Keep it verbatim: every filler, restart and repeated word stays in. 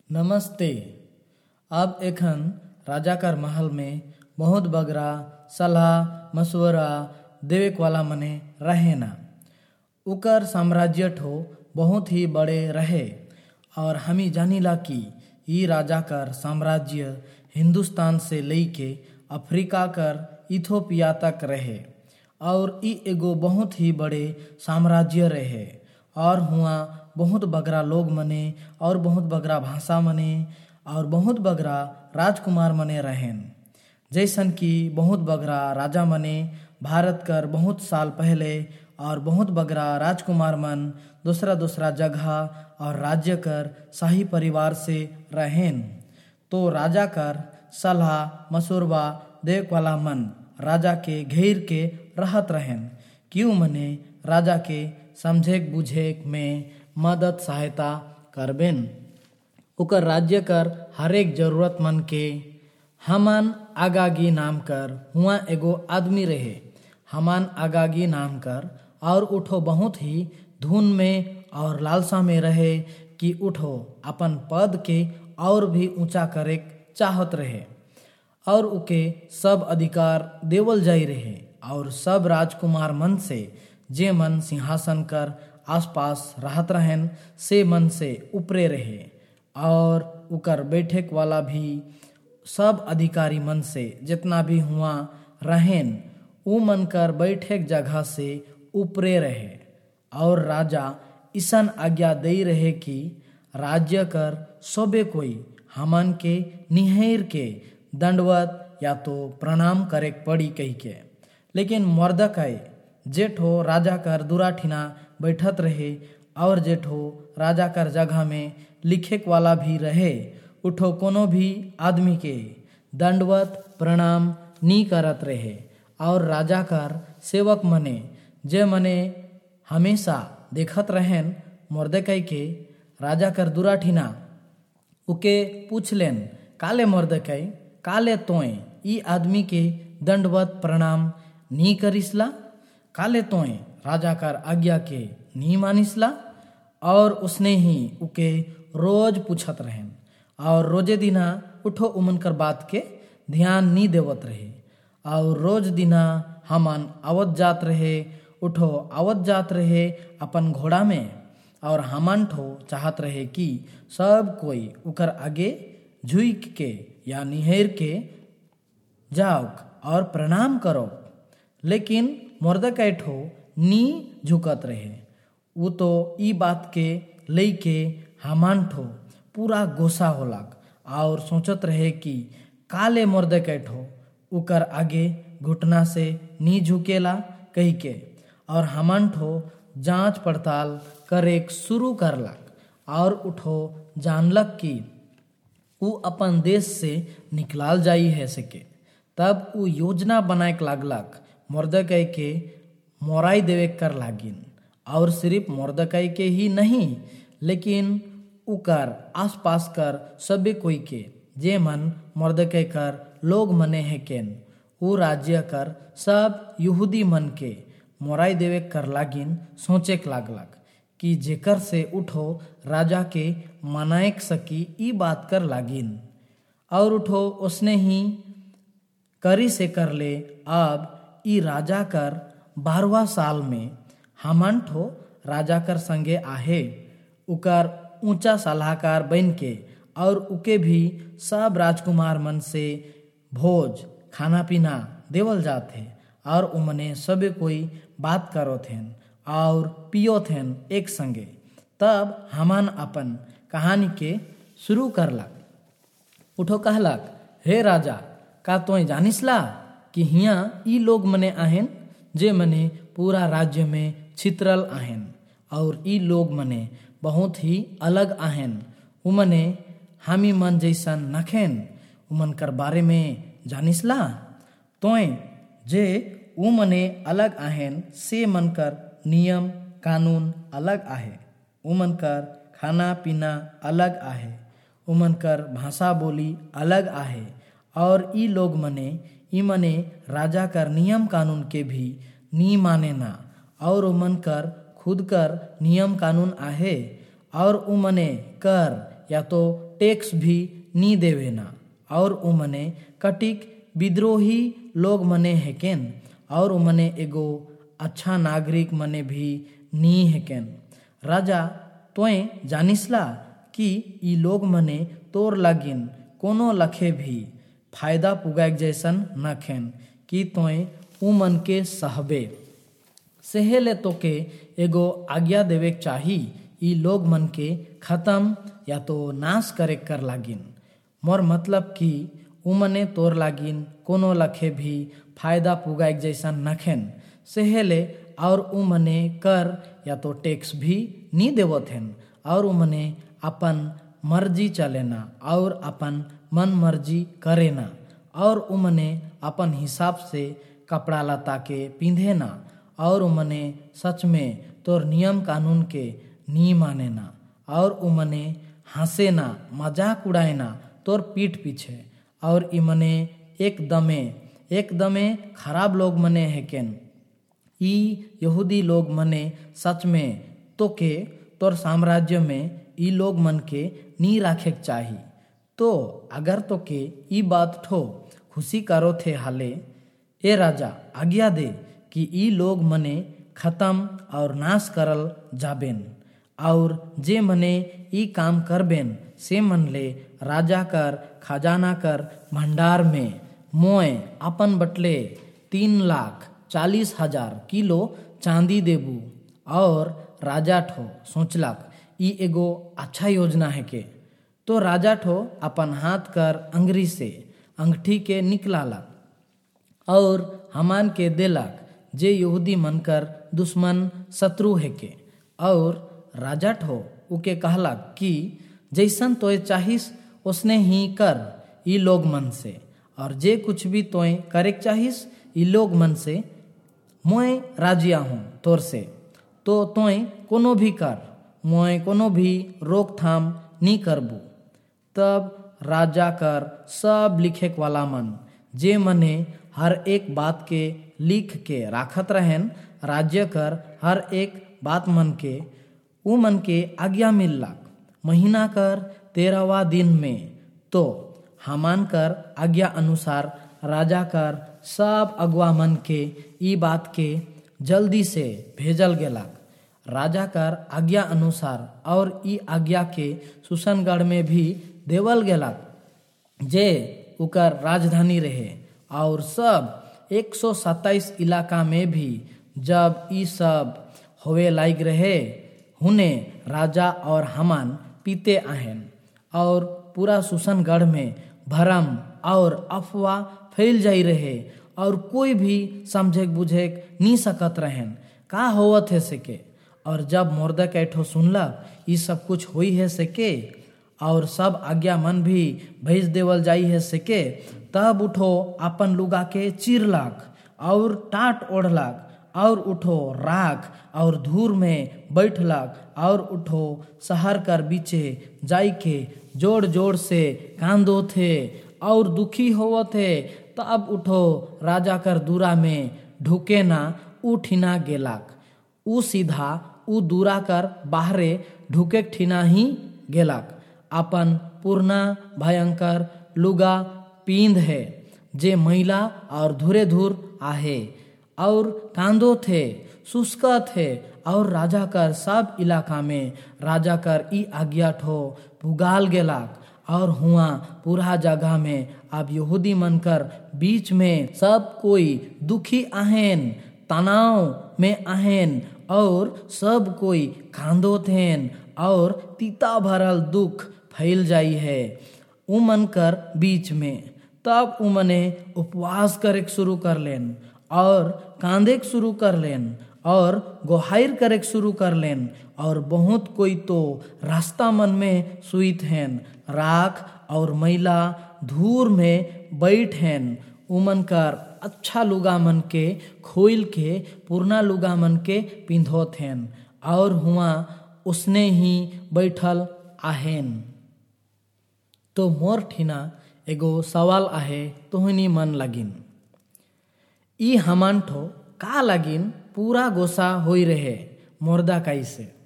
नमस्ते। अब एखन राजाकर महल में बहुत बगरा सलाह मशवरा देवेक वाला मने रहेना। उकर साम्राज्य ठो बहुत ही बड़े रहे और हमी जानिला कि ई राजाकर साम्राज्य हिंदुस्तान से लेके अफ्रीका कर इथोपिया तक रहे और ई एगो बहुत ही बड़े साम्राज्य रहे और हुआ बहुत बगरा लोग मने और बहुत बगरा भाषा मने और बहुत बगरा राजकुमार मने रहेन। जैसन कि बहुत बगरा राजा मने भारत कर बहुत साल पहले और बहुत बगरा राजकुमार मन दूसरा दूसरा जगह और राज्य कर शाही परिवार से रहेन। तो राजा कर सलाह मशुरबा देख वाला मन राजा के घेर के रहत रहेन। क्यों मने राजा के समझेक बुझेक में मदद सहायता करबेन। उकर राज्य कर हरेक जरूरत मन के हमान आगागी नाम कर हुआ एगो आदमी रहे। हमान आगागी नाम कर और उठो बहुत ही धुन में और लालसा में रहे कि उठो अपन पद के और भी ऊंचा करे चाहत रहे और उके सब अधिकार देवल जाई रहे और सब राजकुमार मन से जे मन सिंहासन कर आसपास रहत रहन से मन से ऊपरे रहे और उकर बैठक वाला भी सब अधिकारी मन से जितना भी हुआ रहेन उ मन कर बैठक जगह से ऊपरे रहे और राजा ईसन आज्ञा दे रहे कि राज्य कर सबे कोई हमन के निहेर के दंडवत या तो प्रणाम करे पड़ी कही के। लेकिन मर्दकाय जेठो राजा कर दुराठिना बैठत रहे और जेठो राजा कर जगह में लिखे वाला भी रहे उठो कोनो भी आदमी के दंडवत प्रणाम नी करत रहे और राजा कर सेवक मने जे मने हमेशा देखत रहेन मर्दकाय के राजा कर दुराठिना उके पूछ लेन काले मर्दकाय काले तोय ई आदमी के दंडवत प्रणाम नी करिसला काले तोय राजा कर आज्ञा के नी मानिसला। और उसने ही उके रोज पूछत रहेन और रोजे दिना उठो उमन कर बात के ध्यान नी देवत रहे और रोज दिना हमन आवत जात रहे उठो आवत जात रहे अपन घोड़ा में और हमन ठो चाहत रहे कि सब कोई उकर आगे झुक के या निहेर के जाओक और प्रणाम करो। लेकिन मर्दकाय ठो नी झुकत रहे। वो तो ई बात के लेके हमान ठो पूरा गोसा होलक और सोचत रहे कि काले मर्दकाय ठो उकर आगे घुटना से नी झुकेला कही के और हमान ठो जांच पड़ताल करे शुरू करलक और उठो जानलक कि उ अपन देश से निकलाल जाई है सके। तब उ योजना बनाए लागलक मर्दकाय के मोराई देवे कर लागिन और सिर्फ मर्दकाय के ही नहीं लेकिन उकर आसपास कर सभी कोई के जे मन मर्दकाय कर लोग मने है केन उ राज्य कर सब यहूदी मन के मोराई देवे कर लागिन सोचे लागलक कि जेकर से उठो राजा के मनाएक सकी ई बात कर लागिन और उठो उसने ही करी से कर ले। अब ई राजा कर बारहवा साल में हमन ठो राजा कर संगे आहे उकर ऊंचा सलाहकार बन के और उके भी सब राजकुमार मन से भोज खाना पीना देवल जाते और उमने सबे कोई बात करो थेन और पियो थेन एक संगे। तब हमन अपन कहानी के शुरू करलक। उठो कहलक हे राजा का तोय जानिसला कि हिया ई लोग मने आहेन जे मने पूरा राज्य में छित्रल आहेन और ई लोग मने बहुत ही अलग आहेन उमने हामी मन जैसन नखेन उमन कर बारे में जानिसला तोय जे उ मने अलग आहेन से मन कर नियम कानून अलग आहे उमन कर खाना पीना अलग आहे उमन कर भाषा बोली अलग आहे और ई लोग मने ई मने राजा कर नियम कानून के भी नी माने ना और उमन कर खुद कर नियम कानून आहे और उमने कर या तो टैक्स भी नी देवेना। और उमने कटिक विद्रोही लोग मने हेकेन और उमने एगो अच्छा नागरिक मने भी नी हेकेन। राजा तोय जानिसला कि ई लोग मने तोर लागिन कोनो लखे भी फायदा पुगाएक जैसन नखेन कि तोय उमन के सहबे। सेहेले तोके एगो आज्ञा देवे चाही ई लोग मन के खत्म या तो नाश करे कर लागिन। मोर मतलब कि उमने तोर लागिन कोनो लखे भी फायदा पुगाएक जैसन नखेन। सेहेले और उमने कर या तो टैक्स भी नी देवथेन और उमने अपन मर्जी चलेना और अपन मन मर्जी करेना और उमने अपन हिसाब से कपड़ा लता के पिंधेना और उमने सच में तोर नियम कानून के नी मानेना और उमने हंसेना मजाक उड़ाएना तोर पीठ पीछे। और इमने एकदमे एकदमे खराब लोग मने हेकेन। ई यहूदी लोग मने सच में तो के तोर साम्राज्य में ई लोग मन के नी राखे चाही। तो अगर तो के ई बात ठो खुशी करो थे हाले, ए राजा आज्ञा दे कि ई लोग मने खत्म और नाश करल जाबेन और जे मने ई काम करबेन से मन ले राजा कर खजाना कर भंडार में मोए अपन बटले तीन लाख चालीस हजार किलो चांदी देबू। और राजा ठो सोचलक ई एगो अच्छा योजना है के। तो राजा ठो अपन हाथ कर अंगरी से अंगठी के निकलालक और हमान के देलक जे यहूदी मनकर दुश्मन शत्रु है के। और राजा ठो उके कहलक कि जैसन तोय चाहिस उसने ही कर ई लोग मन से, और जे कुछ भी तोय करे चाहिस ई लोग मन से मोए राजिया हूँ तोर से। तो तोय कोनो भी कर, मोए कोनो भी रोकथाम नी करबू। तब राजा कर सब लिखे वाला मन जे मने हर एक बात के लिख के राखत रहेन, राज्य कर हर एक बात मन के उ मन के आज्ञा मिललक। महीना कर तेरहवा दिन में तो हामान कर आज्ञा अनुसार राजा कर सब अगुआ मन के ई बात के जल्दी से भेजल गेलक। राजा कर आज्ञा अनुसार और ई आज्ञा के सुसनगढ़ में भी देवल गेलक जे उकर राजधानी रहे। और सब एक सौ सत्ताईस इलाका में भी जब ई सब होवे लायक रहे, हुने राजा और हामान पीते आहेन और पूरा सुसनगढ़ में भरम और अफवाह फैल जाई रहे और कोई भी समझे बुझे नी सकत रहेन का होवत है सके। और जब मोर्देकाई ठो सुनला ये सब कुछ होई है सके और सब आज्ञा मन भी भेज देवल जाई है सके, तब उठो अपन लुगा के चीरलाक और टाट ओढ़लाक और उठो राख और धूर में बैठलाक और उठो शहर कर बीचे जाई के जोड़ जोड़ से कांदो थे और दुखी होवो थे। तब उठो राजा कर दूरा में ढुके ना उठिना गेलाक। उ सीधा उ दूरा कर बाहरे ढुके ठिना ही गेलाक। अपन पूर्णा भयंकर लुगा पींद है जे मैला और धुरे धुर आहे और कांदो थे शुष्का थे। और राजा कर सब इलाका में राजा कर ई आज्ञा ठो पुगाल गेलाक और हुआ पूरा जगह में अब यहूदी मनकर बीच में सब कोई दुखी आहेन, तनाव में आहेन और सब कोई कांदो थेन और तीता भरल दुख फैल जाई है उमन कर बीच में। तब उमने उपवास करे शुरू कर लेन और कांदे शुरू कर लेन और गोहाइर करे शुरू कर लेन। और बहुत कोई तो रास्ता मन में सुईत हैं, राख और मैला धूर में बैठ हैं। उमन कर अच्छा लुगा मन के खोल के पुरना लुगा मन के पिंधोत हैं और हुआ उसने ही बैठल आहेन। तो मोर ठिना एगो सवाल आहे तोहनी मन लगिन, ई हमान ठो का लगिन पूरा गोसा होई रहे मोर्देकाई से।